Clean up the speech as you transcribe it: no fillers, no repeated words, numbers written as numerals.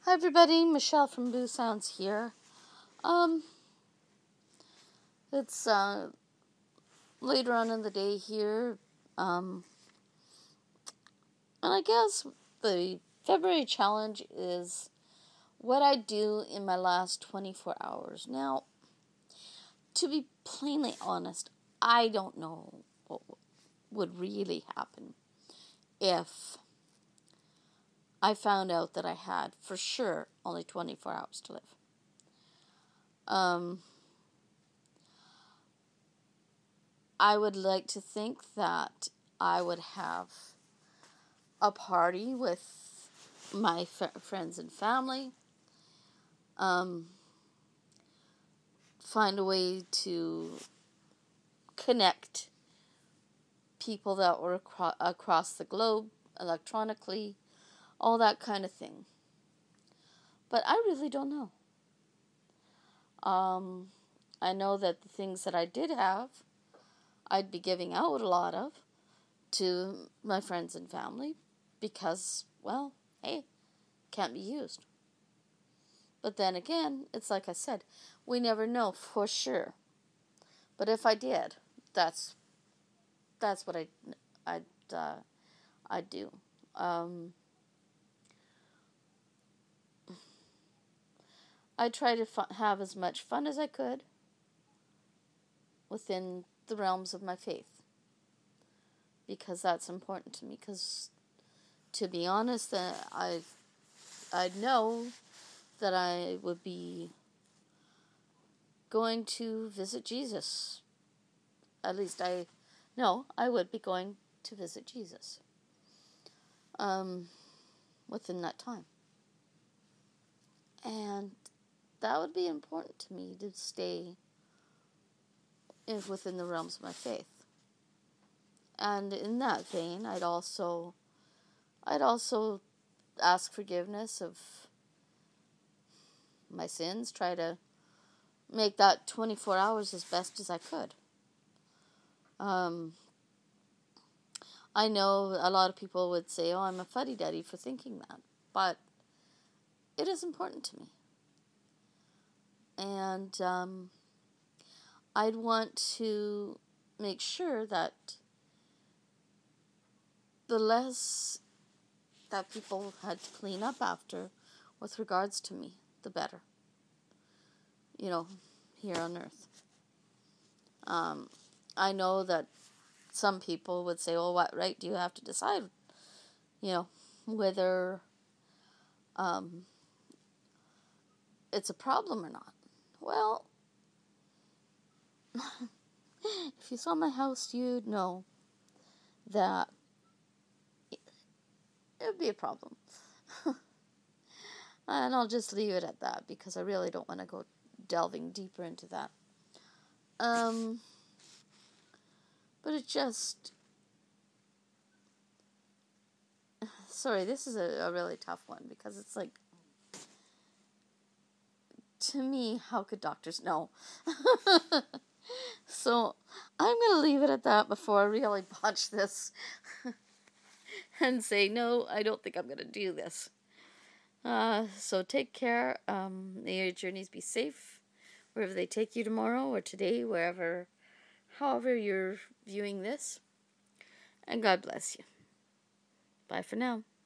Hi everybody, Michelle from Blue Sounds here. Um, it's later on in the day here, and I guess the February challenge is what I do in my last 24 hours. Now, to be plainly honest, I don't know what would really happen if I found out that I had, for sure, only 24 hours to live. I would like to think that I would have a party with my friends and family. Find a way to connect people that were across the globe electronically, all that kind of thing. But I really don't know. I know that the things that I did have, I'd be giving out a lot of to my friends and family because, well, hey, can't be used. But then again, it's like I said, we never know for sure. But if I did, that's what I'd do. I try to have as much fun as I could within the realms of my faith, because that's important to me. Because, to be honest, I know that I would be going to visit Jesus. At least I would be going to visit Jesus within that time. And that would be important to me, to stay within the realms of my faith. And in that vein, I'd also ask forgiveness of my sins, try to make that 24 hours as best as I could. I know a lot of people would say, oh, I'm a fuddy-duddy for thinking that, but it is important to me. And I'd want to make sure that the less that people had to clean up after with regards to me, the better. Here on earth. I know that some people would say, well, what right do you have to decide, whether it's a problem or not? Well, if you saw my house, you'd know that it would be a problem. And I'll just leave it at that, because I really don't want to go delving deeper into that. But it just... Sorry, this is a really tough one, because it's like, to me, how could doctors know? So I'm going to leave it at that before I really botch this and say, no, I don't think I'm going to do this. So take care. May your journeys be safe, wherever they take you tomorrow or today, however you're viewing this. And God bless you. Bye for now.